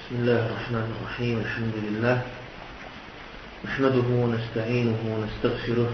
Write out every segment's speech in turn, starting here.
بسم الله الرحمن الرحيم. الحمد لله نحمده ونستعينه ونستغفره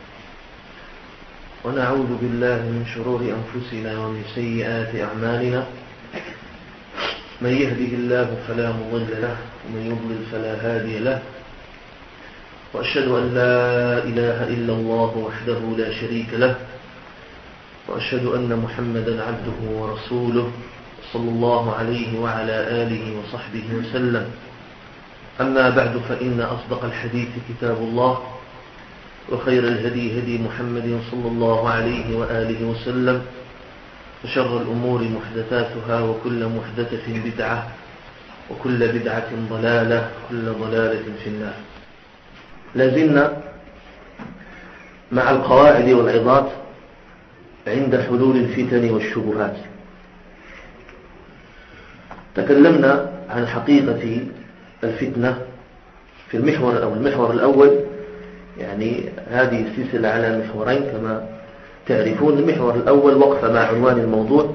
ونعوذ بالله من شرور أنفسنا ومن سيئات أعمالنا. من يهده الله فلا مضل له ومن يضلل فلا هادي له، وأشهد أن لا إله إلا الله وحده لا شريك له، وأشهد أن محمدا عبده ورسوله صلى الله عليه وعلى آله وصحبه وسلم. أما بعد، فإن أصدق الحديث كتاب الله، وخير الهدي هدي محمد صلى الله عليه وآله وسلم، وشر الأمور محدثاتها، وكل محدثة بدعة، وكل بدعة ضلالة، وكل ضلالة في النار. لازلنا مع القواعد والعظات عند حلول الفتن والشبهات. تكلمنا عن حقيقة الفتنة في المحور الأول، يعني هذه السلسلة على محورين كما تعرفون. المحور الأول وقف مع عنوان الموضوع،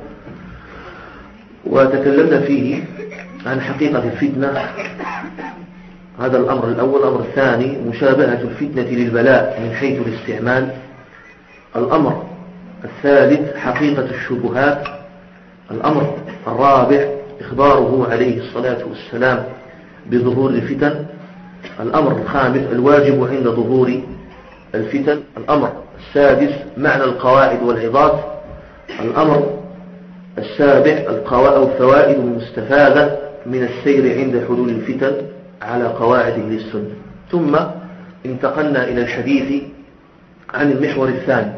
وتكلمنا فيه عن حقيقة الفتنة، هذا الأمر الأول. الأمر الثاني مشابهة الفتنة للبلاء من حيث الاستعمال. الأمر الثالث حقيقة الشبهات. الأمر الرابع إخباره عليه الصلاة والسلام بظهور الفتن. الأمر الخامس الواجب عند ظهور الفتن. الأمر السادس معنى القواعد والعظات. الأمر السابع الفوائد المستفادة من السير عند حلول الفتن على قواعد أهل السنة. ثم انتقلنا إلى الحديث عن المحور الثاني،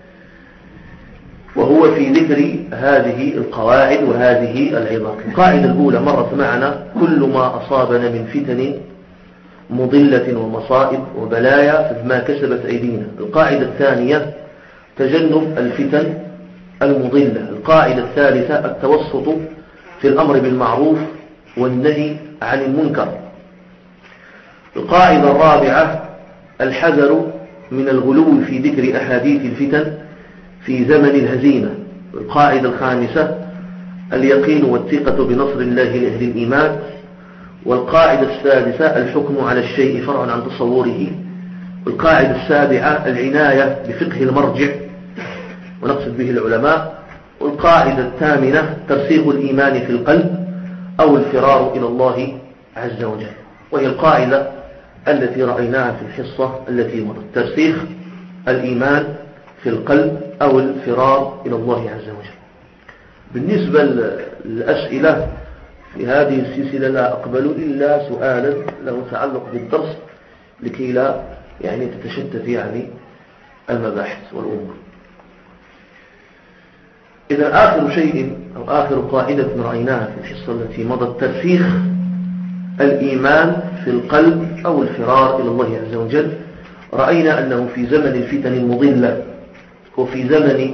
وهو في ذكر هذه القواعد وهذه العظات. القاعدة الأولى مرت معنا: كل ما أصابنا من فتن مضلة ومصائب وبلايا فبما كسبت أيدينا. القاعدة الثانية تجنب الفتن المضلة. القاعدة الثالثة التوسط في الأمر بالمعروف والنهي عن المنكر. القاعدة الرابعة الحذر من الغلو في ذكر أحاديث الفتن في زمن الهزيمة. القاعدة الخامسة اليقين والثقة بنصر الله لأهل الإيمان. والقاعدة السادسة الحكم على الشيء فرعا عن تصوره. والقاعدة السابعة العناية بفقه المرجع ونقصد به العلماء. والقاعدة الثامنة ترسيخ الإيمان في القلب أو الفرار إلى الله عز وجل، وهي القاعدة التي رأيناها في الحصة التي مرت: ترسيخ الإيمان في القلب أو الفرار إلى الله عز وجل. بالنسبة للأسئلة في هذه السلسلة لا أقبل إلا سؤالا له تعلق بالدرس لكي لا تتشتت المباحث والأمور. إذا آخر شيء أو آخر قاعدة رأيناها في الحصة التي مضت ترسيخ الإيمان في القلب أو الفرار إلى الله عز وجل. رأينا أنه في زمن الفتن المضلة وفي زمن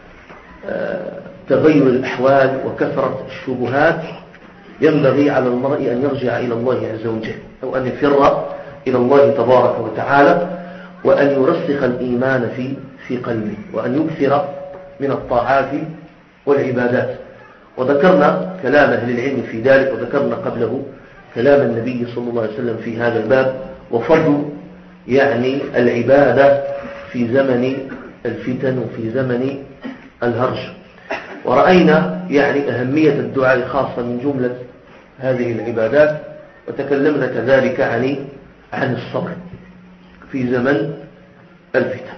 تغير الأحوال وكثرة الشبهات ينبغي على المرء أن يرجع إلى الله عز وجل، أو أن يفر إلى الله تبارك وتعالى، وأن يرسخ الإيمان في قلبه، وأن يكثر من الطاعات والعبادات. وذكرنا كلام أهل العلم في ذلك، وذكرنا قبله كلام النبي صلى الله عليه وسلم في هذا الباب، وفضل العبادة في زمن الفتن وفي زمن الهرج. ورأينا أهمية الدعاء خاصة من جملة هذه العبادات. وتكلمنا كذلك عن الصبر في زمن الفتن.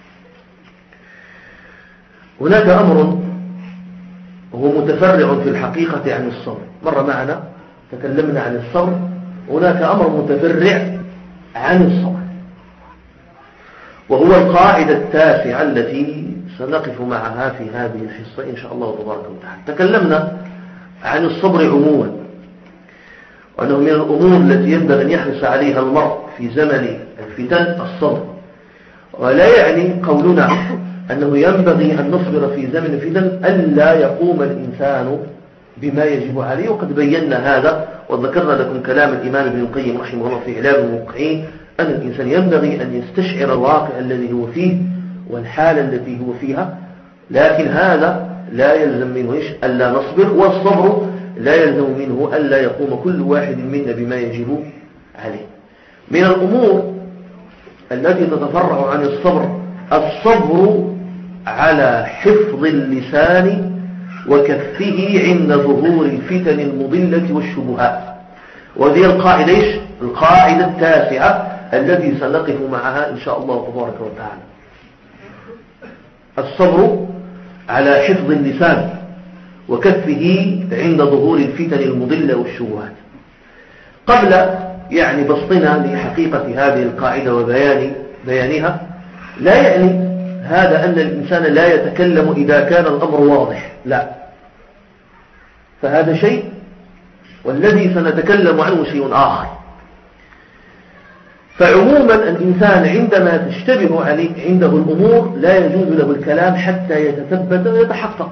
هناك أمر هو متفرع في الحقيقة عن الصبر. مر معنا تكلمنا عن الصبر، هناك أمر متفرع عن الصبر، وهو القاعدة التاسعة التي سنقف معها في هذه الحصة إن شاء الله تبارك وتعالى. تكلمنا عن الصبر عموما، وأنه من الأمور التي ينبغي أن يحرص عليها المرء في زمن الفتن الصبر. ولا يعني قولنا أنه ينبغي أن نصبر في زمن الفتن ألا يقوم الإنسان بما يجب عليه، وقد بينا هذا وذكرنا لكم كلام الإمام ابن القيم رحمه الله في إعلام الموقعين أن الإنسان ينبغي أن يستشعر الواقع الذي هو فيه والحالة التي هو فيها، لكن هذا لا يلزم منه ألا نصبر. والصبر لا يلزم منه ألا يقوم كل واحد منا بما يجب عليه. من الأمور التي تتفرع عن الصبر على حفظ اللسان وكفه عند ظهور الفتن المضلة والشبهات. وهذه القاعدة التاسعة التي سنقف معها إن شاء الله تبارك وتعالى. الصبر على حفظ اللسان وكفه عند ظهور الفتن المضلة والشبهات. قبل بسطنا لحقيقة هذه القاعدة وبيانها، لا يعني هذا أن الإنسان لا يتكلم إذا كان الأمر واضح، لا، فهذا شيء والذي سنتكلم عنه شيء آخر. فعموما الإنسان عندما تشتبه عليه عنده الأمور لا يجوز له الكلام حتى يتثبت ويتحقق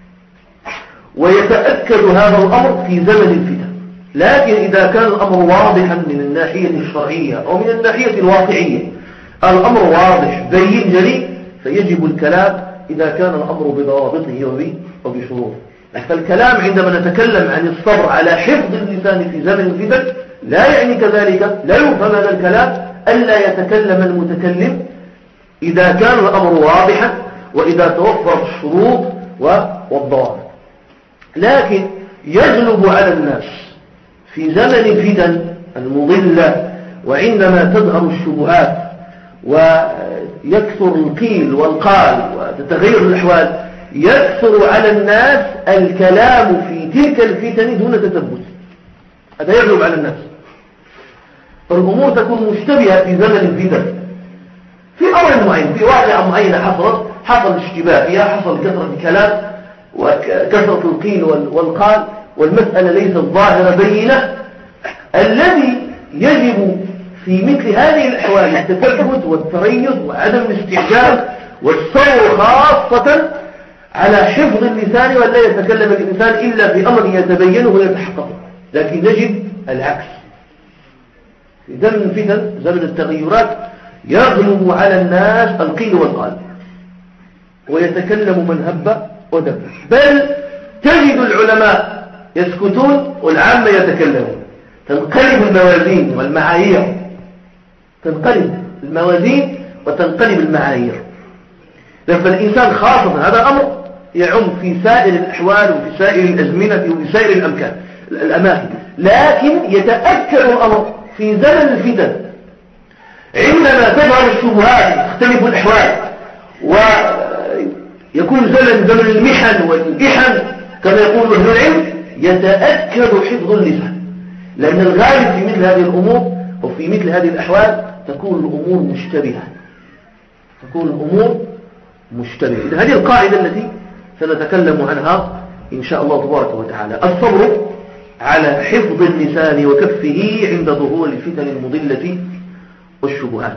ويتأكد هذا الأمر في زمن الفتن. لكن إذا كان الأمر واضحا من الناحية الشرعية أو من الناحية الواقعية، الأمر واضح بين جلي، فيجب الكلام إذا كان الأمر بضوابطه وبشروطه. فالكلام عندما نتكلم عن الصبر على حفظ اللسان في زمن الفتن لا يعني كذلك، لا يفهم هذا الكلام ألا يتكلم المتكلم إذا كان الأمر واضحا وإذا توفرت الشروط والضوابط. لكن يغلب على الناس في زمن الفتن المضلة وعندما تظهر الشبهات ويكثر القيل والقال وتتغير الأحوال، يكثر على الناس الكلام في تلك الفتن دون تثبت. هذا يغلب على الناس، فالأمور تكون مشتبهة في زمن الفتن في أمر معين، في واقعة معينة حصل اشتباه فيها، حصل كثرة الكلام وكثرة القيل والقال والمسألة ليست ظاهرة بينة. الذي يجب في مثل هذه الأحوال التثبت والتريث وعدم الاستعجال والصبر، خاصة على حفظ اللسان، ولا يتكلم الإنسان إلا في أمر يتبينه ويتحقق. لكن نجد العكس في زمن الفتن، زمن التغيرات، يغلب على الناس القيل والقال ويتكلم من هب ودب، بل تجد العلماء يسكتون والعامة يتكلمون. تنقلب الموازين والمعايير، تنقلب الموازين وتنقلب المعايير. فالإنسان خاصة هذا أمر يعم في سائر الأحوال وفي سائر الأزمنة وفي سائر الأماكن، لكن يتأكد الأمر في زمن الفتن عندما تظهر الشبهات تختلف الأحوال ويكون زمن المحن والإحن كما يقول أهل العلم، يتأكد حفظ اللسان، لأن الغالب في مثل هذه الأمور وفي مثل هذه الأحوال تكون الأمور مشتبهة. هذه القاعدة التي سنتكلم عنها إن شاء الله تبارك وتعالى. الصبر على حفظ اللسان وكفه عند ظهور الفتن المضلة والشبهات.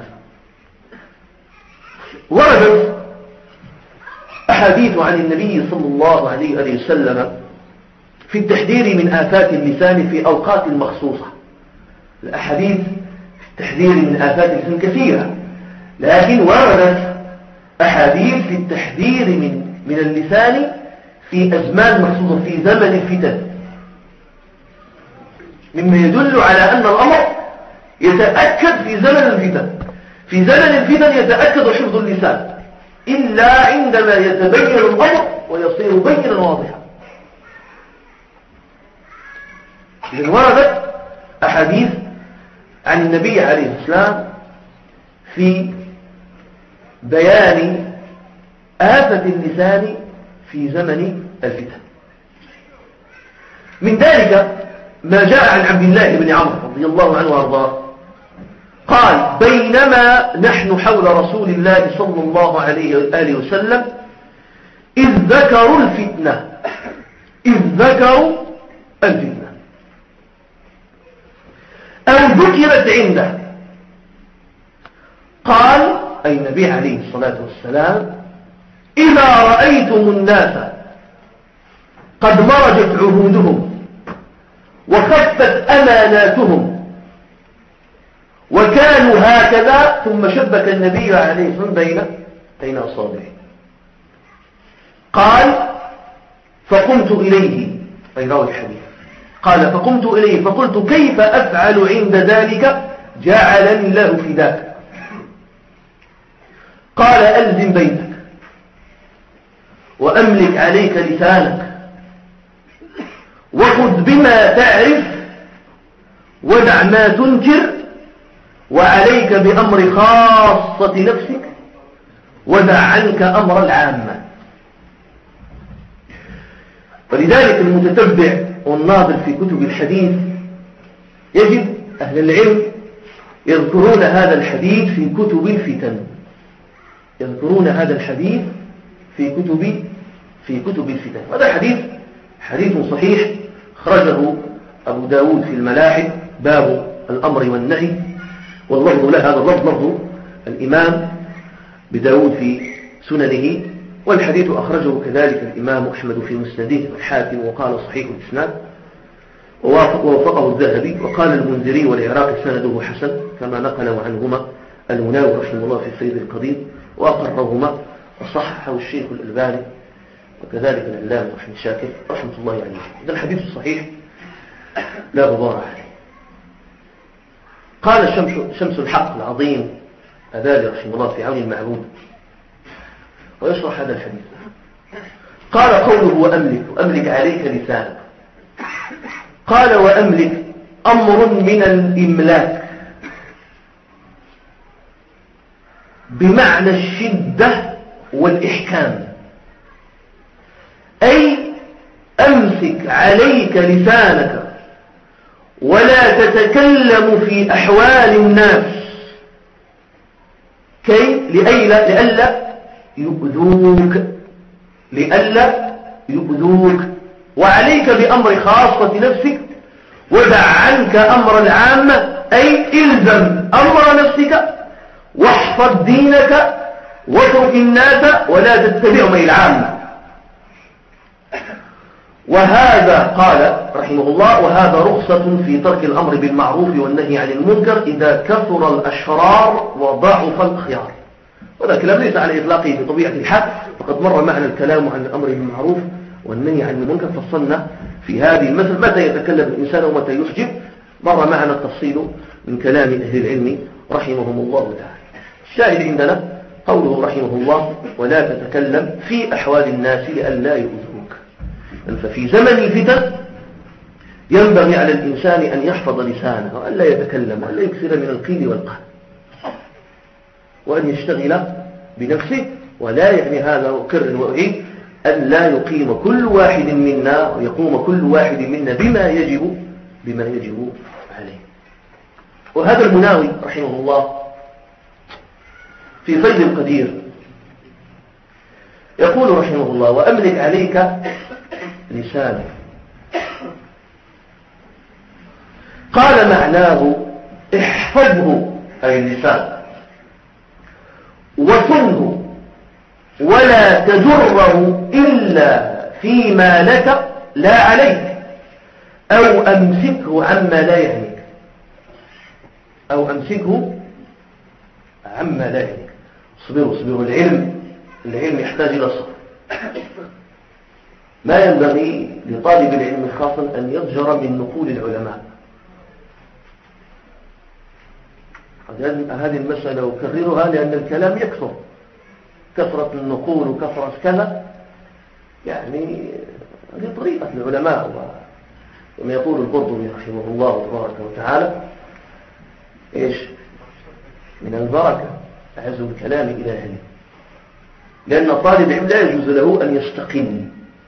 وردت أحاديث عن النبي صلى الله عليه وسلم في التحذير من آفات اللسان في أوقات مخصوصة. الأحاديث في التحذير من آفات اللسان كثيرة، لكن وردت أحاديث في التحذير من اللسان في أزمان مخصوصة في زمن الفتن، مما يدل على أن الأمر يتأكد في زمن الفتن. في زمن الفتن يتأكد حفظ اللسان إلا عندما يتبين الأمر ويصير بينا واضحا. إذن وردت أحاديث عن النبي عليه السلام في بيان آفة اللسان في زمن الفتن. من ذلك ما جاء عن عبد الله بن عمرو رضي الله عنه وارضاه قال: بينما نحن حول رسول الله صلى الله عليه وآله وسلم إذ ذكروا الفتنة أو ذكرت عنده، قال أي النبي عليه الصلاة والسلام: إذا رأيتم الناس قد مرجت عهودهم وخفت أماناتهم وكانوا هكذا، ثم شبك النبي عليه الصلاة والسلام بين أصابعه. قال: فقمت إليه، أي راوي الحديث، قال فقمت إليه فقلت كيف أفعل عند ذلك جعلني الله فداك. قال ألزم بيتك وأملك عليك لسانك وخذ بما تعرف ودع ما تنكر وعليك بأمر خاصة نفسك ودع عنك أمر العامة. ولذلك المتتبع والناظر في كتب الحديث يجد أهل العلم يذكرون هذا الحديث في كتب الفتن، يذكرون هذا الحديث في كتب الفتن. هذا حديث صحيح خرجه أبو داود في الملاحم باب الأمر والنهي، واللفظ له هذا اللفظ لفظ الإمام بداود في سننه، والحديث أخرجه كذلك الإمام أحمد في مسنده والحاكم وقال صحيح الإسناد ووافقه الذهبي، وقال المنذري والعراقي سنده حسن كما نقله عنهما المناوي رحمه الله في الفيض القدير وأقرهما وصححه الشيخ الألباني وكذلك العلامة أحمد شاكر رحمة الله عليه. هذا الحديث الصحيح لا غبار عليه. قال شمس الحق العظيم أبالي رحمه الله في عون المعبود ويشرح هذا الحديث. قال قوله وأملك عليك لسانك، قال وأملك أمر من الإملاك بمعنى الشدة والإحكام، أي أمسك عليك لسانك ولا تتكلم في أحوال الناس لئلا يؤذوك وعليك بأمر خاصة نفسك ودع عنك أمر العامة، أي إلزم أمر نفسك واحفظ دينك واترك الناس ولا تتبعهم إلى العامة. وهذا قال رحمه الله وهذا رخصة في ترك الأمر بالمعروف والنهي عن المنكر إذا كثر الأشرار وضعف الخيار. وهذا كلام ليس على إطلاقه بطبيعة الحال، فقد مر معنا الكلام عن الأمر بالمعروف والنهي عن المنكر، فصلنا في هذه المثل متى يتكلم الإنسان ومتى يحجب، مر معنا التفصيل من كلام أهل العلم رحمهم الله تعالى. الشاهد عندنا قوله رحمه الله ولا تتكلم في أحوال الناس لئلا يؤذوك. ففي زمن الفتن ينبغي على الإنسان أن يحفظ لسانه وألا يتكلم وألا يكثر من القيل والقال وأن يشتغل بنفسه، ولا يعني هذا أكرر وأعيد أن لا يقيم كل واحد منا ويقوم كل واحد منا بما يجب عليه. وهذا المناوي رحمه الله في فيض القدير يقول رحمه الله وأملك عليك لسانك، قال معناه احفظه أي اللسان وصنه ولا تجره إلا فيما لك لا عليك، أو أمسكه عما لا يعنيك، اصبروا. العلم يحتاج إلى الصبر. ما ينبغي لطالب العلم خاصا أن يضجر من نقول العلماء. هذه المسألة أكررها لأن الكلام يكثر، كثرة النقول وكثرة كذا، يعني هذه طريقة العلماء. وما يقول القرطبي رحمه الله تبارك وتعالى إيش من البركة عز الكلام إلى أهله، لأن طالب العلم لا يجوز له أن يستقل،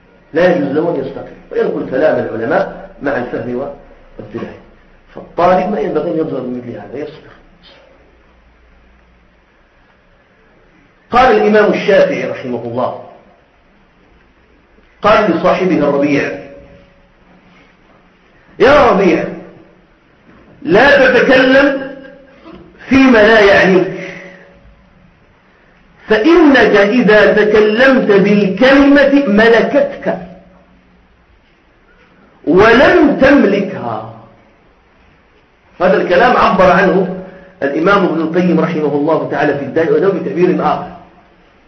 وينقل كلام العلماء مع الفهم والاتباع. فالطالب ما ينبغي أن يظهر من مثل هذا، يصبر. قال الإمام الشافعي رحمه الله قال لصاحبه الربيع يا ربيع لا تتكلم فيما لا يعنيك، فإنك إذا تكلمت بالكلمة ملكتك ولم تملكها. هذا الكلام عبر عنه الإمام ابن القيم رحمه الله تعالى في الداء والدواء بتعبير آخر.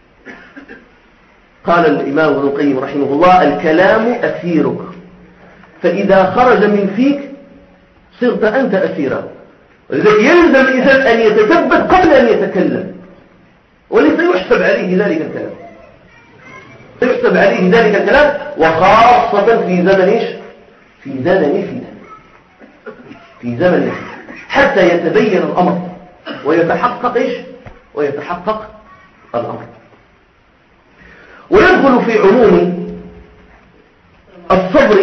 قال الإمام ابن القيم رحمه الله الكلام أسيرك فإذا خرج من فيك صرت أنت أسيرا. ولذلك يلزم الإنسان أن يتثبت قبل أن يتكلم، وليس يحسب عليه ذلك الكلام، يحسب عليه ذلك الكلام، وخاصة في زمن إيش؟ في زمن فتن، في زمن حتى يتبين الأمر ويتحقق إيش؟ ويتحقق الأمر. ويدخل في عموم الصبر،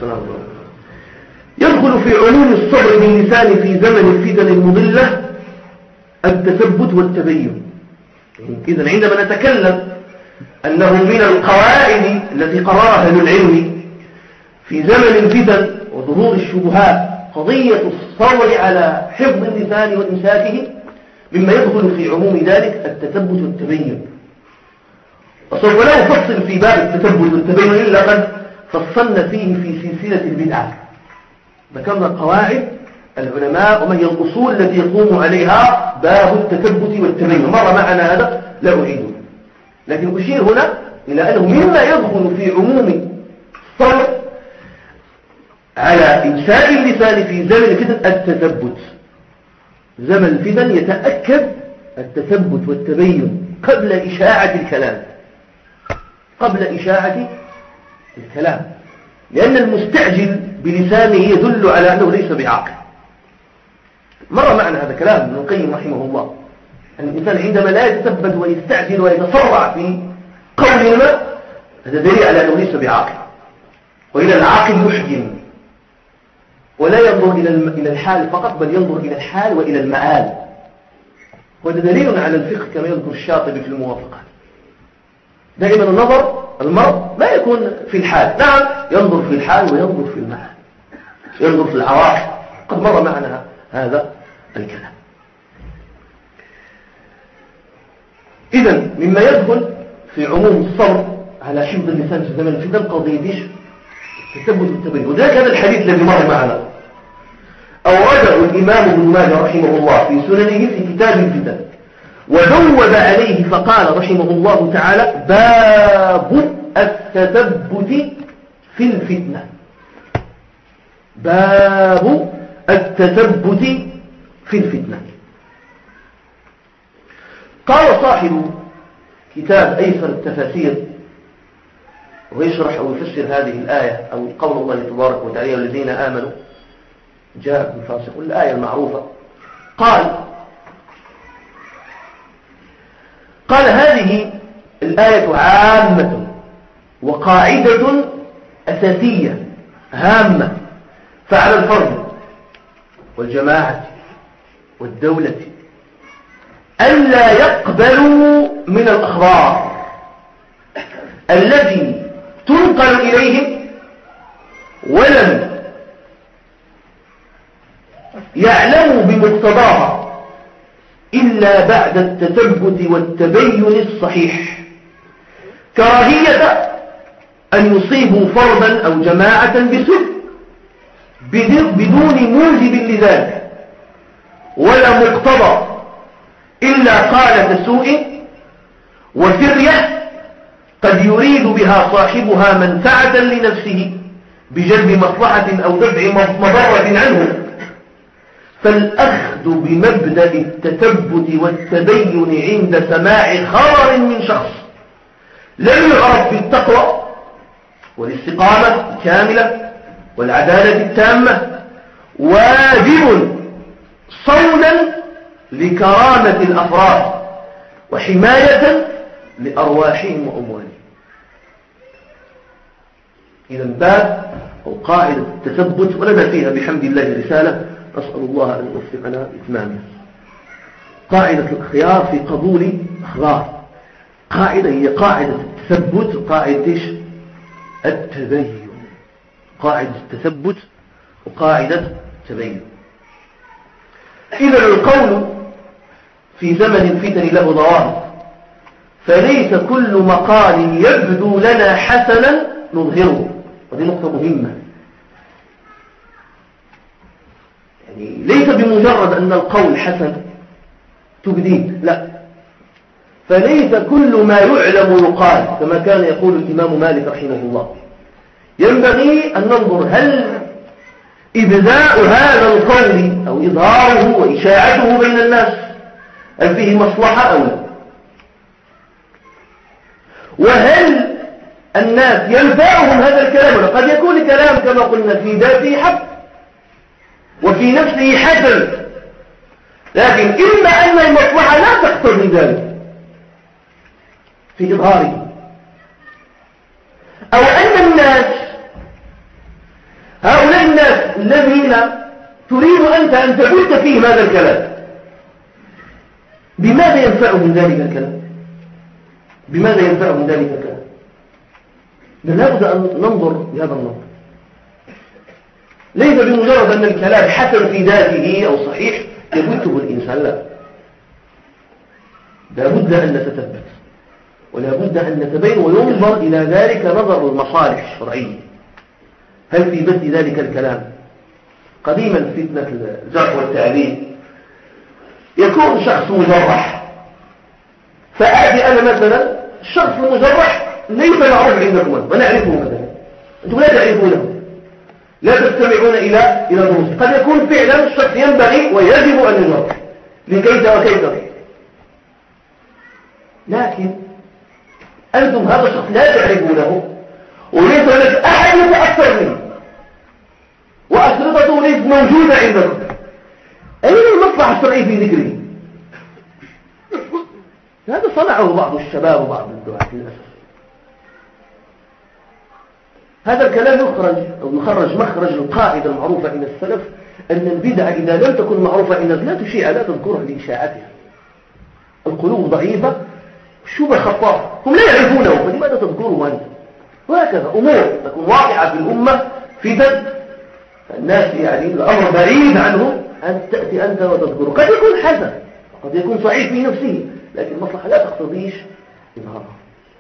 يدخل في عموم الصبر باللسان في زمن الفتن المضلة التثبت والتبين. إذن عندما نتكلم أنه من القواعد التي قررها أهل العلم في زمن الفتن وظهور الشبهات قضية الصبر على حفظ اللسان وإمساكه، مما يدخل في عموم ذلك التثبت والتبين. وسوف لا نفصل في باب التثبت والتبين إلا قد فصلنا فيه في سلسلة البدعة، ذكرنا قواعد العلماء وما هي الأصول التي يقوم عليها باب التثبت والتبين، مر معنا هذا لا أعيده، لكن أشير هنا إلى أنه مما يدخل في عموم الصبر على إمساك اللسان في زمن الفتن التثبت. زمن الفتن يتأكد التثبت والتبين قبل إشاعة الكلام، قبل إشاعة الكلام، لأن المستعجل بلسانه يدل على أنه ليس بعاقل. مر معنا هذا كلام ابن القيم رحمه الله، أن الإنسان عندما لا يتثبت ويستعجل ويتسرع في قول ما، هذا دليل على أنه ليس بعاقل. وإلى العاقل يحجم ولا ينظر إلى الحال فقط، بل ينظر إلى الحال وإلى المآل، وهذا دليل على الفقه كما يذكر الشاطبي في الموافقات. دائما النظر المرء لا يكون في الحال، نعم ينظر في الحال وينظر في المآل، ينظر في العواقب، قد مر معنا هذا الكلام. إذن مما يدخل في عموم الصبر على حفظ اللسان في زمن الفتن قضية التثبت والتبين. وذلك هذا الحديث الذي مر معنا أورده الإمام ابن ماجه رحمه الله في سننه في كتاب الفتن، وزود عليه فقال رحمه الله تعالى: باب التثبت في الفتنة. باب التثبت في الفتنة. قال صاحب كتاب أيسر التفاسير ويشرح أو يفسر هذه الآية أو قول الله تبارك وتعالى: الذين آمنوا جاءكم فاسق، الآية المعروفة. قال هذه الآية عامة وقاعدة أساسية هامة، فعلى الفرد والجماعة والدولة ألا يقبلوا من الأخبار التي تنقل إليهم ولم يعلموا بمقتضاها إلا بعد التثبت والتبين الصحيح، كراهية أن يصيبوا فردا أو جماعة بسوء بدون موجب لذلك ولا مقتضى إلا قالة سوء وفرية قد يريد بها صاحبها منفعة لنفسه بجلب مصلحة أو دفع مضرة عنه. فالأخذ بمبدأ التثبت والتبين عند سماع خبر من شخص لم يعرف بالتقوى والاستقامة الكاملة والعدالة التامة واجب صونا لكرامة الأفراد وحماية لأرواحهم وأموالهم. إذا باب أو قاعدة التثبت ولنا فيها بحمد الله رسالة، أسأل الله أن يوفقنا إتمامها. قاعدة الخيار في قبول أخبار، قاعدة هي قاعدة التثبت وقاعدة التبين، قاعدة التثبت وقاعدة التبين. إذا القول في زمن الفتن له ضوابط، فليس كل مقال يبدو لنا حسنا نظهره، وهذه نقطة مهمة. يعني ليس بمجرد أن القول حسن تبديه، لا، فليس كل ما يعلم يقال، كما كان يقول الإمام مالك رحمه الله: ينبغي أن ننظر هل إبداء هذا القول أو إظهاره وإشاعته بين الناس هل فيه مصلحة أو لا، وهل الناس ينفعهم هذا الكلام. وقد يكون الكلام كما قلنا في ذاته حق وفي نفسه حسن، لكن إما أن المصلحة لا تقتضي ذلك في إظهاره، أو أن الناس هؤلاء الناس الذين تريد أنت أن تبث فيهم هذا الكلام بماذا ينفعهم ذلك الكلام؟ بماذا ينفعهم ذلك الكلام؟ لابد أن ننظر بهذا النظر، ليس بمجرد أن الكلام حسن في ذاته أو صحيح يبثه الإنسان، لا، لابد أن نتثبت ولابد أن نتبين وينظر إلى ذلك نظر المصالح الشرعية. هل في بث ذلك الكلام؟ قديما فتنة الجرح والتعديل يكون شخص مجرح، فآتي أنا مثلا الشخص المجرح ليس معروف عندكم ونعرفه كذلك، أنتم لا تعرفونه، لا تستمعون إلى دروس. قد يكون فعلا الشخص ينبغي ويجب أن يجرح لكيف وكيف، لكن أنتم هذا الشخص لا تعرفونه وليس لك أحد يتأثر منه وأسرطته ليست موجودة عندكم، أين المصلحة الشرعية في ذكره؟ هذا صنعه بعض الشباب وبعض الدعاة للأسف. هذا الكلام يخرج مخرج القاعدة المعروفة عند السلف أن البدع إذا لم تكن معروفة عند لا تشيع لا تذكرها لإشاعتها. القلوب ضعيفة، الشبه خطافة، هم لا يعرفونه، فلماذا تذكره أنت؟ وهكذا أمور تكون واقعة في الأمة فتن الناس يعني الأمر بعيد عنه أن تأتي أنت وتذكره. قد يكون حسن قد يكون صحيح في نفسه، لكن المصلحة لا تقتضيش إظهارها.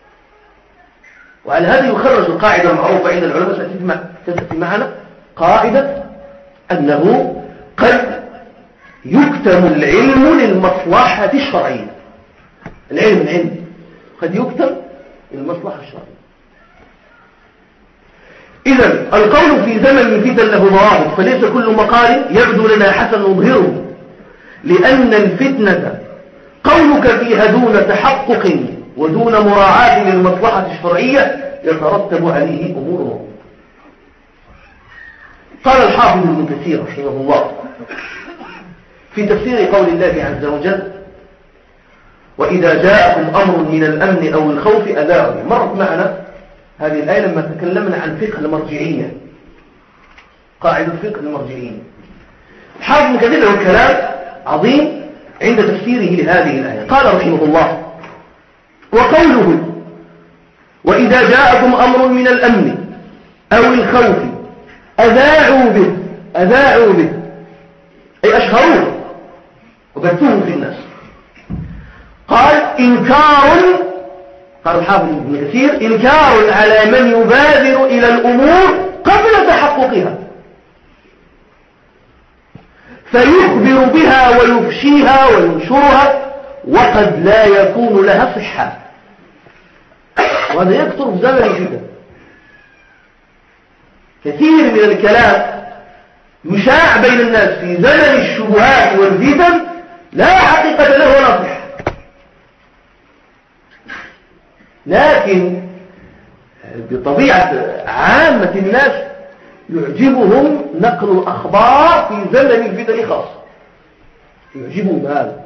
وعلى هذا يخرج القاعدة المعروفة عند العلماء ستأتي معنا قاعدة أنه قد يكتم العلم للمصلحة الشرعية. العلم قد يكتم للمصلحة الشرعية. إذن القول في زمن الفتن له ضوابط، فليس كل مقال يبدو لنا حسن نظهره، لأن الفتنة قولك فيها دون تحقق ودون مراعاة للمصلحة الشرعية يترتب عليه أمور. قال الحافظ ابن كثير رحمه الله في تفسير قول الله عز وجل: وإذا جاءكم أمر من الأمن أو الخوف أذاعوا. مرت معنا هذه الآية لما تكلمنا عن فقه المرجعية، قاعدة فقه المرجعية. الحافظ ابن كثير له كلام عظيم عند تفسيره لهذه الآية. قال رحمه الله: وقوله وإذا جاءكم أمر من الأمن أو الخوف أذاعوا به أي أشهروه وبثوه في الناس. قال الحافظ ابن كثير: إنكار على من يبادر إلى الأمور قبل تحققها فيخبر بها ويفشيها وينشرها وقد لا يكون لها صحة. وهذا يكثر في زمن الفتن، كثير من الكلام يشاع بين الناس في زمن الشبهات والفتن لا حقيقة له ولا صحة، لكن بطبيعة عامة الناس يعجبهم نقل الأخبار في زمن الفتن خاصة، يعجبهم هذا.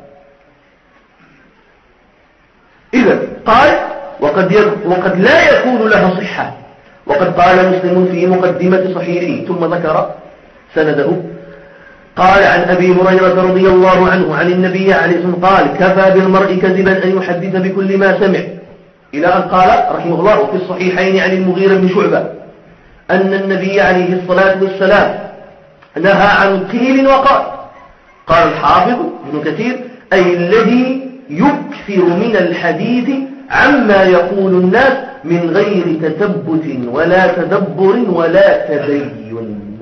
إذن قال: وقد لا يكون لها صحة. وقد قال مسلم في مقدمة صحيحه ثم ذكر سنده. قال عن أبي هريرة رضي الله عنه عن النبي عليه الصلاة والسلام قال: كفى بالمرء كذبا أن يحدث بكل ما سمع، إلى أن قال رحمه الله: وفي الصحيحين عن المغيرة بن شعبة أن النبي عليه الصلاة والسلام نهى عن قيل وقال. قال الحافظ ابن كثير: أي الذي يكثر من الحديث عما يقول الناس من غير تثبت ولا تدبر ولا تبين.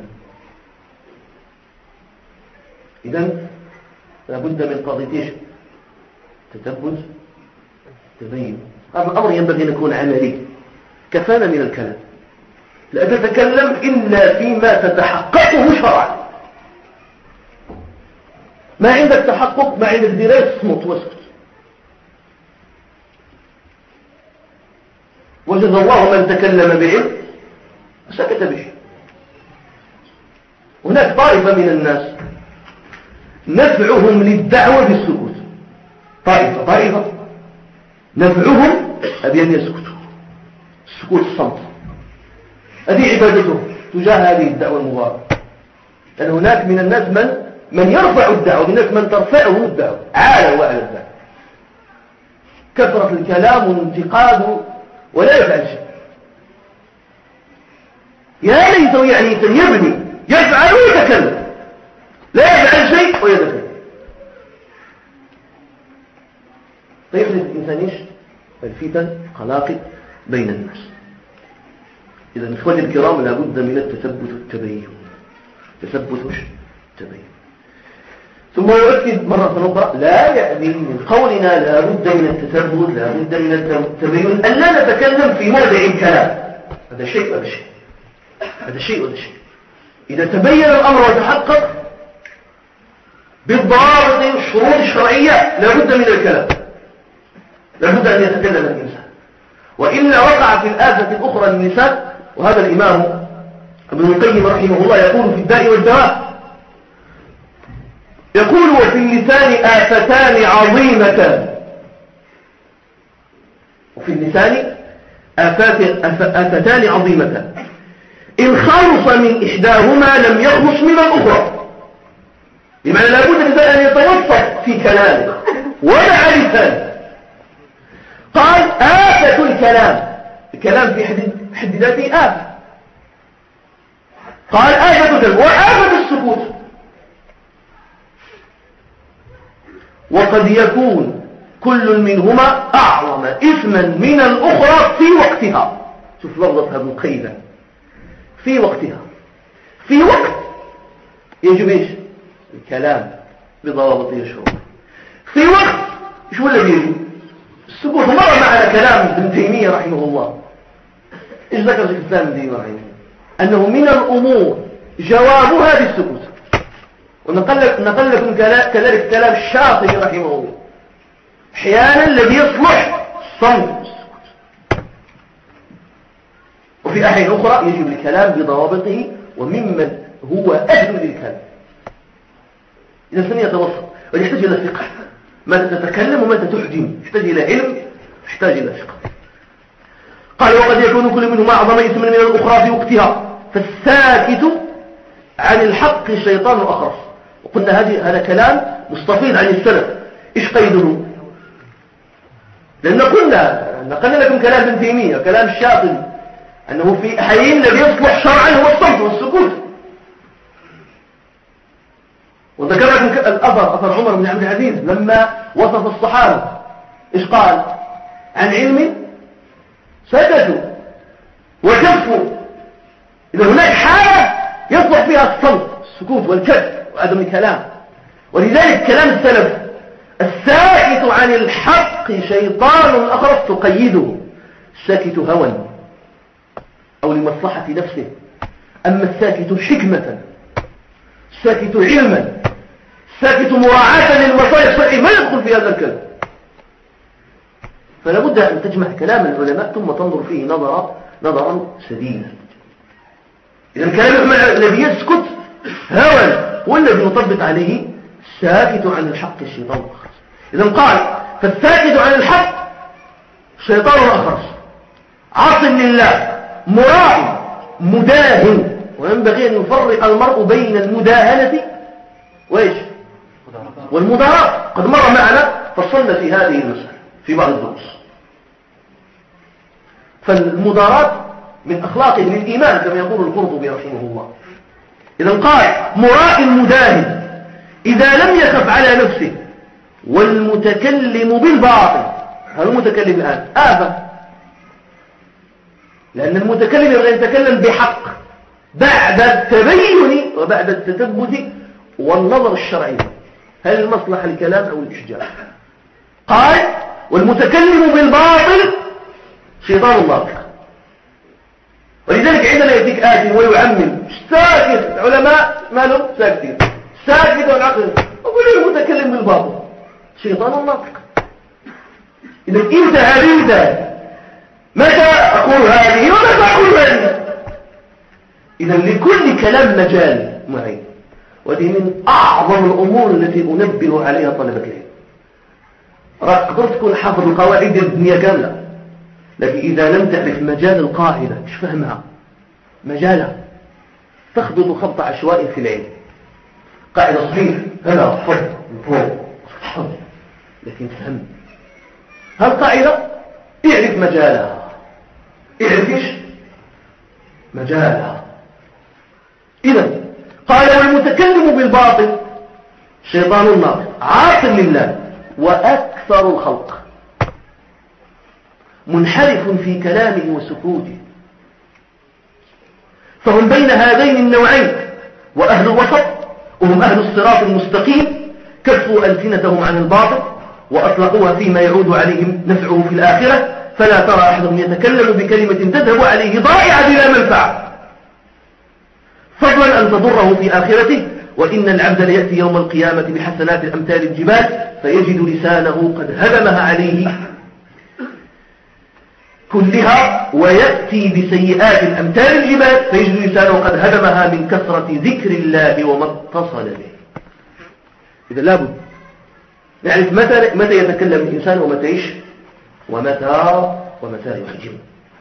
إذن لابد من قضية تثبت تبين. هذا الأمر ينبغي أن يكون عملي. كفانا من الكلام، لا تتكلم إلا فيما تتحققه شرعا. ما عندك تحقق، ما عندك دراية، اصمت واسكت. وجد الله من تكلم بعلم وسكت به. هناك طائفة من الناس نفعهم للدعوة بالسكوت، طائفة نفعهم أن يسكتوا، السكوت الصمت. هذه عبادتهم تجاه هذه الدعوة المباركة. لأن هناك من الناس من يرفع الدعوة، هناك من ترفعه الدعوة عالى وعلى الدعوة، كثرة الكلام والانتقاد ولا يفعل شيء. يا ليته يعني يبني، يفعل ويتكلم، لا يفعل شيء ويتكلم. فيحدث الإنسان ايش؟ الفتن قلاقل بين الناس. إذا إخواني الكرام لابد من التثبت والتبين. ثم يؤكد مرة أخرى لا يعني من قولنا لابد من التثبت، لابد من التبين أن لا نتكلم في موضع الكلام. هذا شيء وهذا شيء، هذا شيء وهذا شيء. إذا تبين الأمر وتحقق بالضوابط والشروط الشرعية لابد من الكلام، لابد أن يتكلم الإنسان. وإلا وقع في الآفة الأخرى للنساء. وهذا الإمام ابن القيم رحمه الله يقول في الداء والدواء، يقول وفي اللسان آفتان عظيمتان، وفي اللسان آفتان عظيمتان إن خلص من إحداهما لم يخلص من الأخرى. بمعنى لابد الإنسان أن يتوسط في كلامه ومع لسانه. قال آفة الكلام في حد ذاته آفة. قال آفة الكلام وآفة السكوت. وقد يكون كل منهما أعظم إثما من الأخرى في وقتها. شوف لفظتها بالقيدة، في وقتها. في وقت يجب إيش؟ الكلام بضوابطه الشرعية. في وقت إيش هو الذي يجب؟ السكوت. مر معنا كلام ابن تيمية رحمه الله. إيش ذكر شيخ الإسلام ابن تيمية رحمه الله؟ أنه من الأمور جوابها بالسكوت. ونقل لكم كذلك كلام الشاطبي رحمه الله، أحيانا الذي يصلح الصمت والسكوت، وفي أحيان أخرى يجب الكلام بضوابطه وممن هو أهل للكلام. إذا سن يتوسط ويحتاج إلى ثقة، ماذا تتكلم وماذا تحجم، يحتاج إلى علم، يحتاج إلى ثقة. قال وقد يكون كل منهما أعظم إثما من الأخرى في وقتها، فالساكت عن الحق شيطان أخرس. وقلنا هذا كلام مستفيض عن السلف. إيش قيده؟ لأن نقلنا لكم كلام ابن تيمية كلام الشاطبي أنه في أحيان الذي يصلح شرعا هو الصمت والسكوت. وذكر لكم أثر عمر بن عبد العزيز لما وصف الصحابة إيش قال؟ عن علم سكتوا وكفوا. إذا هناك حالة يصلح فيها الصمت السكوت والكف وعدم الكلام. ولذلك كلام السلف الساكت عن الحق شيطان أخرس تقيده. الساكت هوى أو لمصلحة نفسه، أما الساكت حكمة، الساكت علما، الساكت مراعاة للمصالح الشرعية ما يدخل في هذا الكلام. فلا بد أن تجمع كلام العلماء ثم تنظر فيه نظرا سديدا. إذا الكلام الذي يسكت هوى والذي يطبق عليه الساكت عن الحق الشيطان الأخرس. إذا قال فالساكت عن الحق شيطان أخرس عاص لله مراعي مداهن. وينبغي أن يفرق المرء بين المداهنة وإيش؟ والمداراة. قد مر معنا فصلنا في هذه المسألة في بعض الدروس. فالمداراة من أخلاق الإيمان كما يقول القرطبي رحمه الله. إذا قال مراء مداهن إذا لم يخف على نفسه والمتكلم بالباطل. هذا المتكلم الآن آفة، لأن المتكلم يبغى يتكلم بحق بعد التبين وبعد التثبت والنظر الشرعي، هل المصلحة الكلام أو الإشجاع. قال والمتكلم بالباطل شيطان الله. ولذلك عندما يأتيك آت ويعمم ساكت، العلماء ما لهم ساكتين، ساكت والعقل، أقول المتكلم بالباطل شيطان ناطق. إذا أنت هذه متى أقول هذه ومتى أقول هذه؟ إذا لكل كلام مجال معين، وهذه من أعظم الأمور التي أنبه عليها طلبة العلم. قدرت تكون حافظ القواعد الدنيا كاملة، لكن إذا لم تعرف مجال القاعدة مش فهمها مجالها، تخبط خبط عشوائي في العلم. قاعدة صحيح هنا فوق، لكن فهم هالقاعدة، اعرف مجالها، اعرف ايش مجالها. إذا قال والمتكلم بالباطل شيطان ناطق عاص لله وأكثر الخلق، منحرف في كلامه وسكوته، فهم بين هذين النوعين. وأهل الوسط وهم أهل الصراط المستقيم كفوا ألسنتهم عن الباطل وأطلقوها فيما يعود عليهم نفعه في الآخرة، فلا ترى أحدهم يتكلم بكلمة تذهب عليه ضائعة بلا منفعة، فضلا أن تضره في آخرته. وإن العبد ليأتي يوم القيامة بحسنات الأمثال الجبال فيجد لسانه قد هدمها عليه كلها، ويأتي بسيئات الأمثال الجبال فيجد لسانه قد هدمها من كثرة ذكر الله وما اتصل به. إذا لابد نعرف متى يتكلم الإنسان ومتى إيش ومتى يحجم.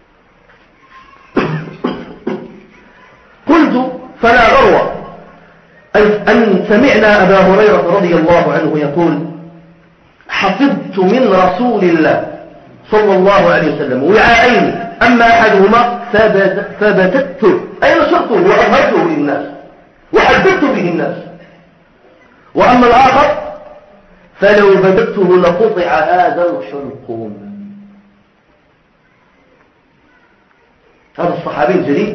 قلت فلا غرو أن سمعنا أبا هريرة رضي الله عنه يقول حفظت من رسول الله صلى الله عليه وسلم وعاءين، أما أحدهما فبتته أي نشرته وأظهرته للناس وحدثت به الناس، وأما الآخر فلو بدته لقطع هذا الحلقوم. هذا الصحابي الجليل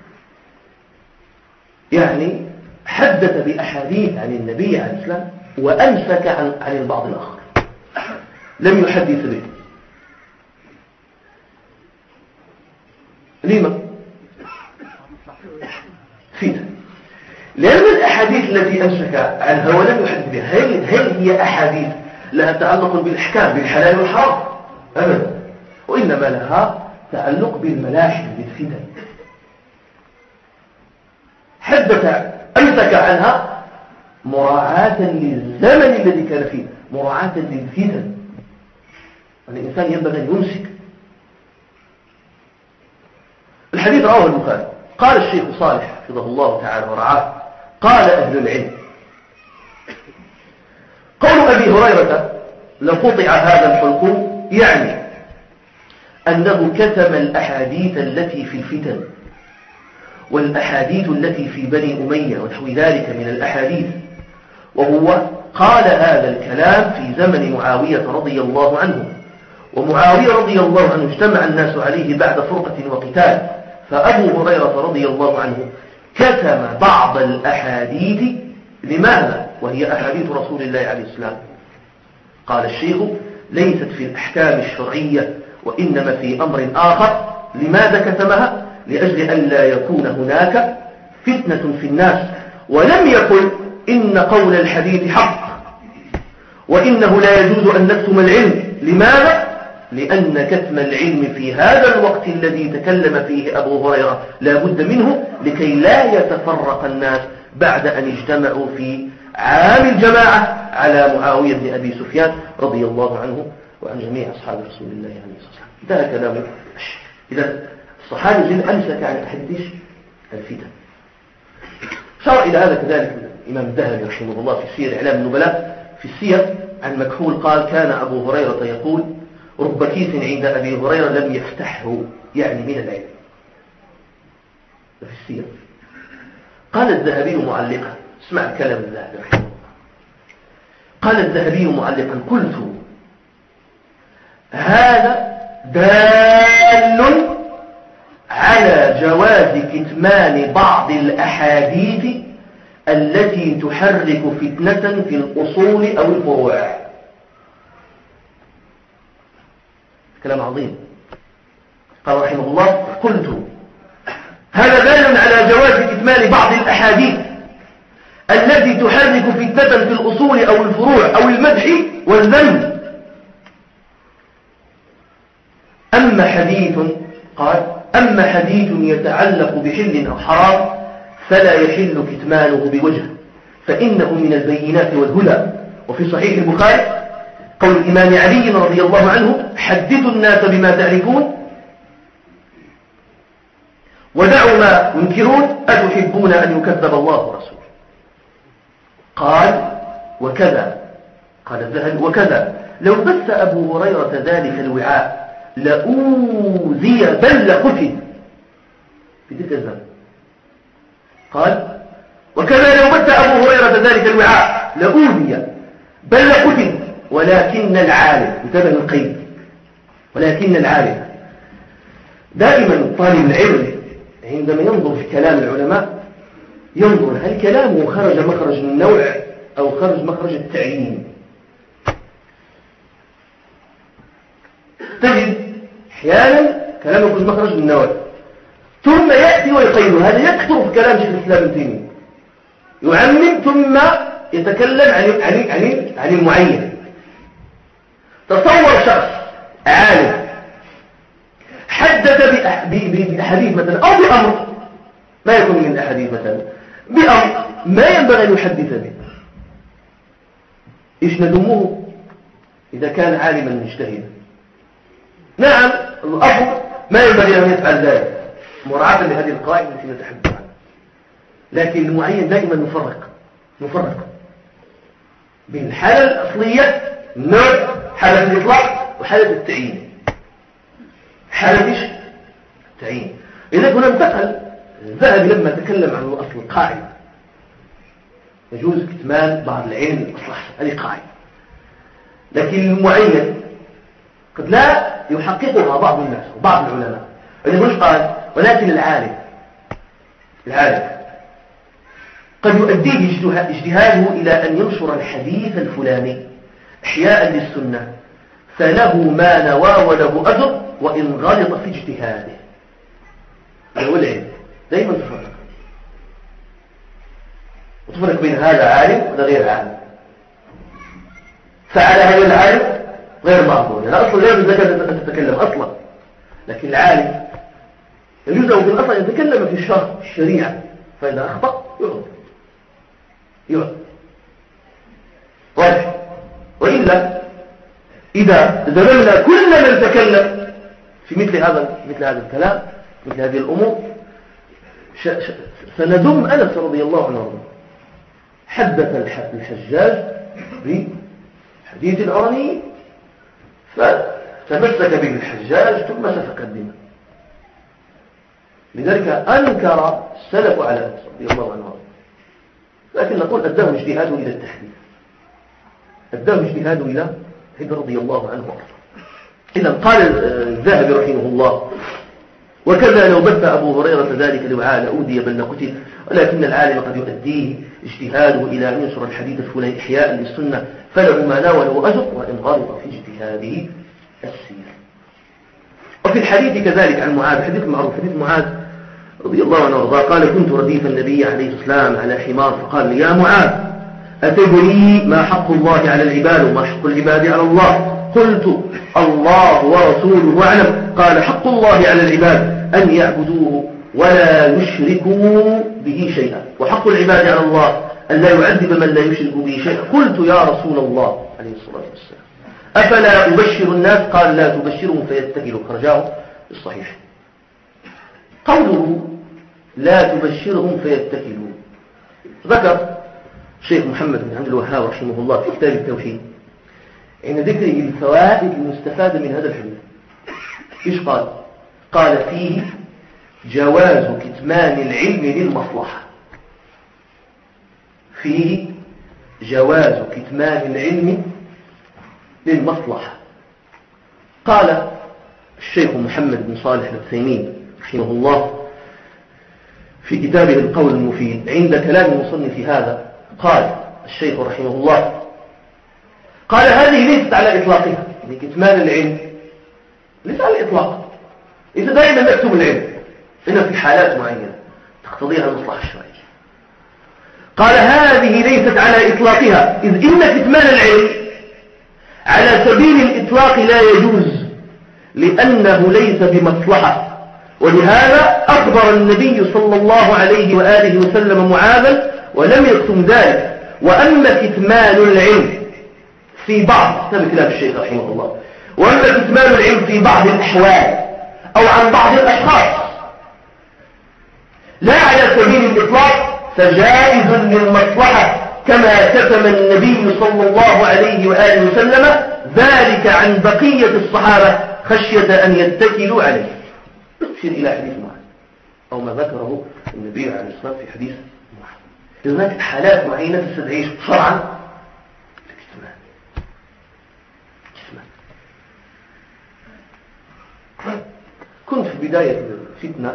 يعني حدث بأحاديث عن النبي عليه السلام وأمسك عن البعض الآخر، لم يحدث به. لما؟ فتنة. لأن الأحاديث التي أمسك عنها ولم يحدث بها هل هي أحاديث لها تعلق بالأحكام بالحلال والحرام؟ أبدا، وإنما لها تعلق بالملاحم بالفتن. أمسك عنها مراعاة للزمن الذي كان فيه، مراعاة للفتن. الإنسان ينبغي أن يمسك. الحديث رواه البخاري. قال الشيخ صالح حفظه الله تعالى ورعاه قال أهل العلم قول أبي هريرة لقطع هذا الحلقوم يعني أنه كتم الأحاديث التي في الفتن والأحاديث التي في بني أمية ونحو ذلك من الأحاديث، وهو قال هذا الكلام في زمن معاوية رضي الله عنه، ومعاوية رضي الله عنه اجتمع الناس عليه بعد فرقة وقتال، فأبو هريرة رضي الله عنه كتم بعض الأحاديث. لماذا؟ وهي أحاديث رسول الله عليه السلام. قال الشيخ ليست في الأحكام الشرعية وإنما في أمر آخر. لماذا كتمها؟ لأجل أن لا يكون هناك فتنة في الناس، ولم يقل إن قول الحديث حق وإنه لا يجوز أن نكتم العلم. لماذا؟ لأن كتم العلم في هذا الوقت الذي تكلم فيه أبو هريرة لا بد منه لكي لا يتفرق الناس بعد أن اجتمعوا في عام الجماعة على معاوية بن أبي سفيان رضي الله عنه وعن جميع أصحاب رسول الله عليه الصلاة والسلام. انتهى كلامه. إذا الصحابي الذي أمسك عن أحاديث الفتن. شرع إلى هذا كذلك الإمام الذهبي رحمه الله في سير إعلام النبلاء في السير عن مكحول قال كان أبو هريرة يقول رب كيس عند أبي هريرة لم يفتحه، يعني من العلم. في السير قال الذهبي معلقا، اسمع كلام الذهبي رحمه الله، قال الذهبي معلقا قلت هذا دال على جواز كتمان بعض الأحاديث التي تحرك فتنة في الأصول أو الفروع. كلام عظيم. قال رحمه الله قلت هذا دال على جواز كتمان بعض الأحاديث التي تحرك فتنة في الأصول أو الفروع أو المدح والذم. أما حديث يتعلق بحل أو حرام فلا يحل كتمانه بوجه، فإنه من البينات والهدى. وفي صحيح البخاري قول الإمام علي رضي الله عنه: حدثوا الناس بما تعرفون ودعوا ما ينكرون، أتحبون أن يكذب الله ورسوله. قال الذهبي: وكذا لو بث أبو هريرة ذلك الوعاء لأوذي بل لقتل في تلك الزمن. قال: وكذا لو بث أبو هريرة ذلك الوعاء لأوذي بل لقتل، ولكن العالم، انتبه القيد، ولكن العالم دائما طالب العلم عندما ينظر في كلام العلماء ينظر هل كلامه خرج مخرج النوع أو خرج مخرج التعيين. تجد احيانا كلام يخرج مخرج النوع ثم يأتي ويقيد. هذا يكثر في كلام شيخ الإسلام ابن تيمية، يعمم ثم يتكلم عن المعين. تصور شخص عالم حدث بأحاديث مثلا أو بأمر ما يكون من الأحاديث مثلا، بأمر ما ينبغي أن يحدث به، إيش ندمه إذا كان عالما مجتهدا؟ نعم الأمر ما ينبغي أن يفعل ذلك مراعاة لهذه القاعدة التي نتحدث عنها، لكن المعين دائما نفرق بين الحالة الأصلية النوع، حالة الإطلاق، وحالة التعيين. حالة إيش؟ التعيين. إذا هنا انتقل الذهبي لما تكلم عن الأصل القاعدة يجوز كتمان بعض العلم الأصلح، هذه قاعدة، لكن المعين قد لا يحققها بعض الناس وبعض العلماء. إذا قال: ولكن العالم قد يؤديه اجتهاده إلى أن ينشر الحديث الفلاني إحياء للسنة، فله ما نوى وله أجر وإن غلط في اجتهاده. هو العلم دائما تفرق بين هذا عالم وهذا غير عالم. فعلى هذا العالم غير معقول، أنا أصلا غير ذلك أن تتكلم أصلا، لكن العالم يجوز له في الأصل أن يتكلم في الشريعة، فإذا أخطأ يعد واضح. وإلا إذا ذللنا كل من تكلم في مثل هذا الكلام، مثل هذه الأمور، سندم أنس رضي الله عنه حدث الحجاج بحديث العرني فتمسك به الحجاج ثم سفك الدماء. لذلك أنكر السلف على أنس رضي الله عنه، لكن نقول أداه اجتهاده إلى التحديث، أداه اجتهاده إلى حد رضي الله عنه. إذا قال الذهبي رحمه الله: وكذا لو بث أبو هريرة ذلك الوعاء لأوذي بل لقتل، ولكن العالم قد يؤديه اجتهاده إلى أن ينشر الحديث الفلاني إحياء للسنة، فله ما ناوله أجر وإن غلط في اجتهاده السير. وفي الحديث كذلك عن معاذ، حديث معروف، حديث معاذ رضي الله عنه وارضاه قال: كنت رديف النبي عليه الصلاة والسلام على حمار، فقال لي: يا معاذ أتدري ما حق الله على العباد وما حق العباد على الله؟ قلت: الله ورسوله أعلم. قال: حق الله على العباد أن يعبدوه ولا يشركوا به شيئا، وحق العباد على الله أن لا يعذب من لا يشرك به شيئا. قلت: يا رسول الله عليه الصلاة والسلام أفلا أبشر الناس؟ قال: لا تبشرهم فيتكلوا. خرجاه الصحيح. قوله لا تبشرهم فيتكلوا ذكر الشيخ محمد بن عبد الوهاب رحمه الله في كتاب التوحيد عند ذكره الفوائد المستفادة من هذا الحديث. إيش قال؟ قال: فيه جواز كتمان العلم للمصلحة. فيه جواز كتمان العلم للمصلحة. قال الشيخ محمد بن صالح العثيمين رحمه الله في كتابه القول المفيد عند كلام المصنف هذا، قال الشيخ رحمه الله: قال هذه ليست على إطلاقها، كتمان العلم ليس على الإطلاق، ليس دائما نكتب العلم، إن في حالات معينة تقتضيها المصلحة الشرعية. قال هذه ليست على إطلاقها، إذ إن كتمان العلم على سبيل الإطلاق لا يجوز لأنه ليس بمصلحة، ولهذا أخبر النبي صلى الله عليه وآله وسلم معاذا ولم يكتم ذلك. وأما كتمان العلم في بعض كلام الشيخ رحمه الله، وأما كتمان العلم في بعض الأحوال أو عن بعض الأشخاص لا على سبيل الإطلاق فجائز للمصلحة، كما كتم النبي صلى الله عليه وآله وسلم ذلك عن بقية الصحابة خشية أن يتكلوا عليه. يشير إلى حديث معاذ أو ما ذكره النبي عليه الصلاة والسلام في حديث معاذ. هناك حالات معينة تستدعي شرعا كنت في بداية الفتنة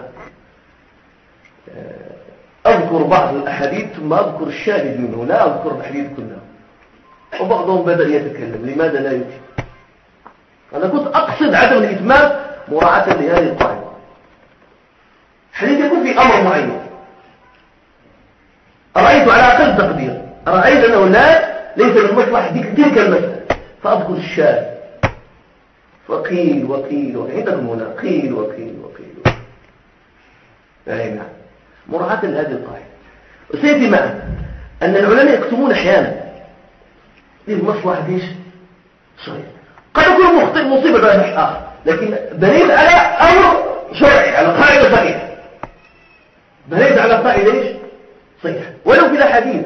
أذكر بعض الأحاديث ثم أذكر الشاهد منه، لا أذكر الحديث كله، وبعضهم بدأ يتكلم لماذا لا يتم. أنا كنت أقصد عدم الإتمام مراعاة لهذه القاعدة. حديث يكون في أمر معين رأيت على أقل تقدير، رأيت أنه ليس من مصلحة تلك المسألة، فأذكر الشاهد وقيل عندكم هنا قيل يعني مراعاة لهذه القاعدة. وسيأتي معنا أن العلماء يكتمون أحيانا للمصلحة ليش صغير، قد يكون مخطئ مصيبة بقى مش آخر، لكن بنيت على أمر شرعي، على قاعدة صحيحة، بنيت على قاعدة ليش صحيحة، ولو في الأحاديث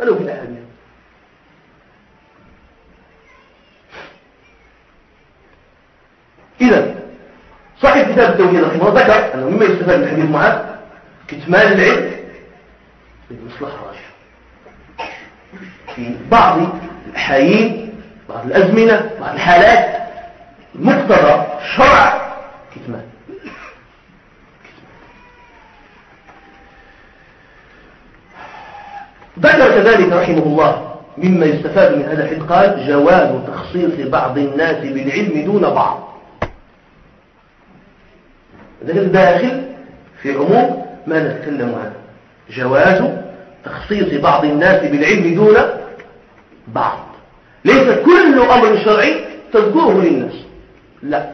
إذا صاحب كتاب التوحيد رحمه الله ذكر أنه مما يستفاد من حديث معاذ كتمان العلم للمصلحة الراجحة في بعض الأحايين، بعض الأزمنة، بعض الحالات مقتضى شرع كتمان. ذكر كذلك رحمه الله مما يستفاد من هذا الحديث، قال جواز تخصيص بعض الناس بالعلم دون بعض. هذا داخل في عموم ما نتكلم عنه، جواز تخصيص بعض الناس بالعلم دون بعض. ليس كل أمر شرعي تذكره للناس، لا،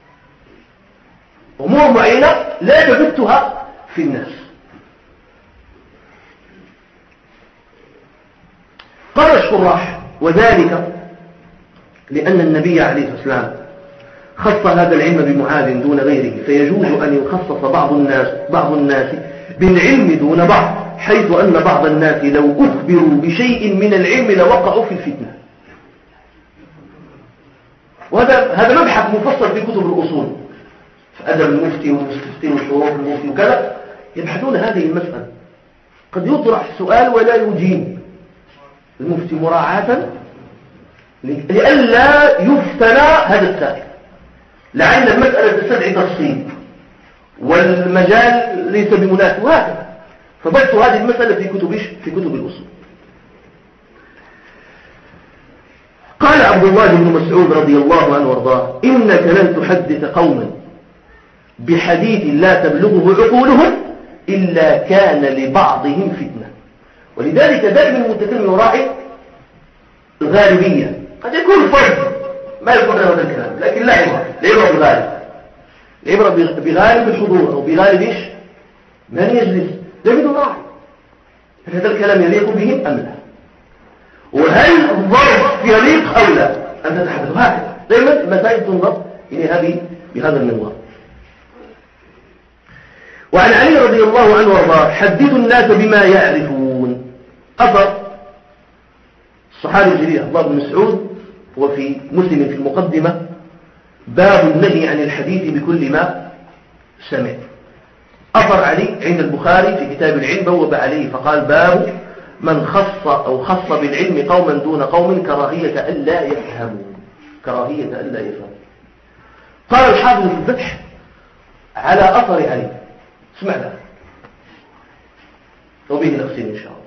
أمور معينة لا تبثها في الناس. قال الشراح وذلك لأن النبي عليه الصلاة والسلام خص هذا العلم بمعاذ دون غيره، فيجوز أن يخصص بعض الناس بالعلم دون بعض، حيث أن بعض الناس لو أخبروا بشيء من العلم لوقعوا في الفتنة. وهذا مبحث مفصل في كتب الأصول، في أدب المفتي والمستفتي وشروط المفتي وكذا، يبحثون هذه المسألة. قد يطرح السؤال ولا يجيب المفتي مراعاة لئلا يفتنى هذا السائل، لعل المسألة تستدعي تفصيل والمجال ليس بمناسب، وهكذا فبث هذه المسألة في كتب الأصول. قال عبد الله بن مسعود رضي الله عنه وارضاه: إنك لن تحدث قوما بحديث لا تبلغه عقولهم إلا كان لبعضهم فتنة. ولذلك دائما المتكلم يراعي الغالبية، قد يكون فرد ما يكون هذا الكلام، لكن لا عبرة بالغالب، العبرة بغالب الحضور أو بغالب إيش من يجلس، لم يراعي هذا الكلام يليق بهم أم لا، وهل الظرف يليق أو لا أن تتحدث. هكذا دائما مسائل تنظر إلى هذه بهذا المنظر. وعن علي رضي الله عنه وارضاه: حدثوا الناس بما يعرفون. أثر الصحابي الجليل عبد الله بن مسعود، وفي مسلم في المقدمة: باب النهي عن الحديث بكل ما سمع. أثر علي عند البخاري في كتاب العلم بوب عليه فقال: باب من خص بالعلم قوما دون قوم كراهية ألا يفهموا. قال الحافظ في الفتح على أثر علي، اسمع ذا وبه نقسم إن شاء الله.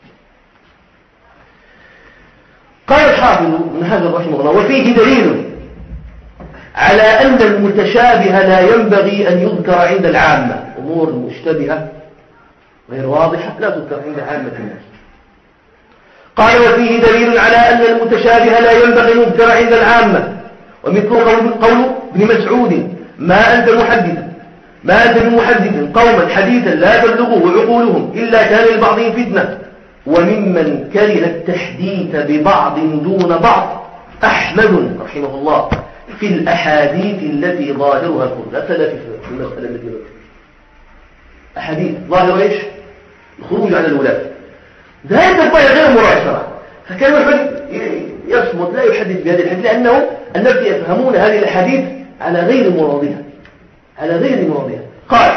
قال الحافظ من هذا رحمه الله: وفيه دليل على أن المتشابه لا ينبغي أن يذكر عند العامة، أمور مشتبهة غير واضحة لا تذكر عند عامة الناس. قال وفيه دليل على أن المتشابه لا ينبغي أن يذكر عند العامة، ومثل قول ابن مسعود ما أنت بمحدث قوما حديثا لا تبلغه عقولهم إلا كان لبعضهم فتنة. وممن كره التحديث ببعض دون بعض أحمد رحمه الله في الأحاديث التي ظاهرها الخروج. لا سلف في المسألة التي أحاديث ظاهر إيش؟ الخروج على الولاة، ذلك الضيع غير مراشرة، فكان الحديث يصمت لا يحدث بهذه الحديث لأنه الناس يفهمون هذه الحديث على غير مرادها. قال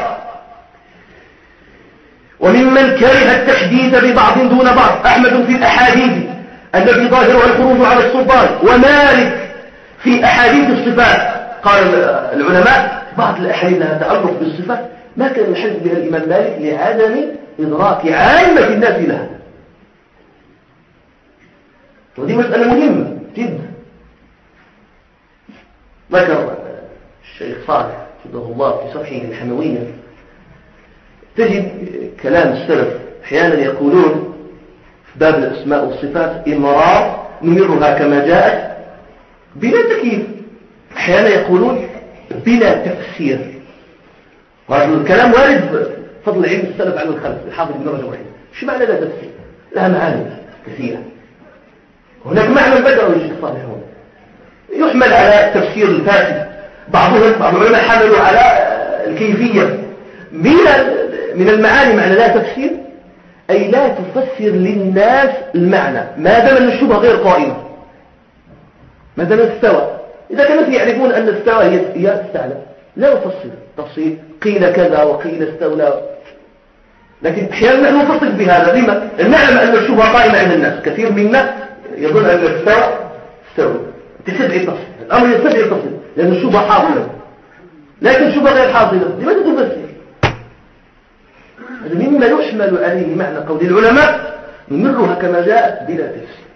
وممن كره التحديث ببعض دون بعض أحمد في الأحاديث التي ظاهرها الخروج على السلطان، ومالك في أحاديث الصفات. قال العلماء بعض الأحاديث لها تعلق بالصفات ما كان يحدث بها الإمام مالك لعدم إدراك عامة الناس لها، ودي مسألة مهمة جدا. ذكر الشيخ صالح حفظه الله في شرحه الحموية تجد كلام السلف أحيانا يقولون في باب الأسماء والصفات إمرار نمرها كما جاءت بلا تكييف، أحيانا يقولون بلا تفسير. وهذا الكلام وارد فضل علم السلف عن الخلف. الحافظ ابن رجب رحمه شو معنى لا تفسير؟ لها معاني كثيرة. هناك معنى بدأ الشيخ صالح يحمل على تفسير الفاسد، بعض العلماء حملوا على الكيفية. من المعاني معنى لا تفسير أي لا تفسر للناس المعنى ما دام أن الشبهة غير قائمة، ما دام استوى. إذا كانوا يعرفون أن استوى هي استعلى لا يفسر تفصيل قيل كذا وقيل استولى، لكن أحيانا نحن نفصل بهذا. لما؟ نعلم أن الشبهة قائمة عند الناس، كثير منا يظن أن استوى تستدعي التفصيل، الأمر يستدعي التفصيل لأن الشبهة حاصلة، لكن الشبهة غير حاصلة لماذا تفسر؟ هذا مما يحمل عليه معنى قول العلماء نمرها كما جاءت بلا تفسير.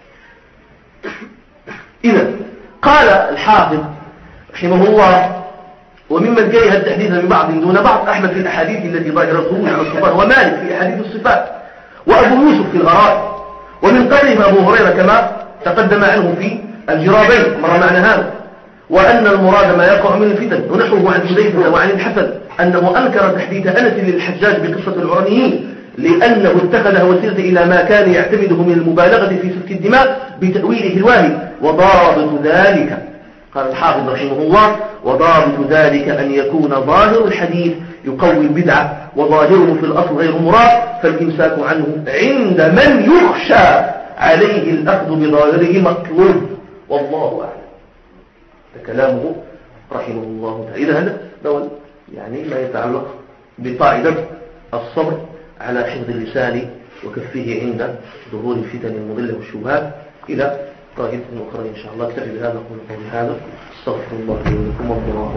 إذا قال الحافظ رحمه الله وممن كره التحديث ببعض دون بعض أحمد في الأحاديث التي ظاهر الخروج على الصفات، ومالك في أحاديث الصفات، وأبو يوسف في الغرائب، ومن قبلهم أبو هريرة كما تقدم عنه في الجرابين مر معنا هذا. وأن المراد ما يقع من الفتن، ونحوه عن حذيفة وعن الحسن أنه أنكر تحديث أنس للحجاج بقصة العرنيين لأنه اتخذها وسيلة إلى ما كان يعتمده من المبالغة في سفك الدماء بتأويله الواهي. وضابط ذلك قال الحافظ رحمه الله وضابط ذلك أن يكون ظاهر الحديث يقوي البدعة وظاهره في الأصل غير مراد، فالإمساك عنه عند من يخشى عليه الأخذ بظاهره مطلوب، والله أعلم. كلامه رحمه الله تعالى. إذا هذا دول يعني ما يتعلق بقاعدة الصبر على حفظ اللسان وكفه عند ظهور الفتن المضلة والشبهات. إلى قاعدة أخرى إن شاء الله. اكتفي بهذا، نقول قولي هذا، استغفر الله لي ولكم والله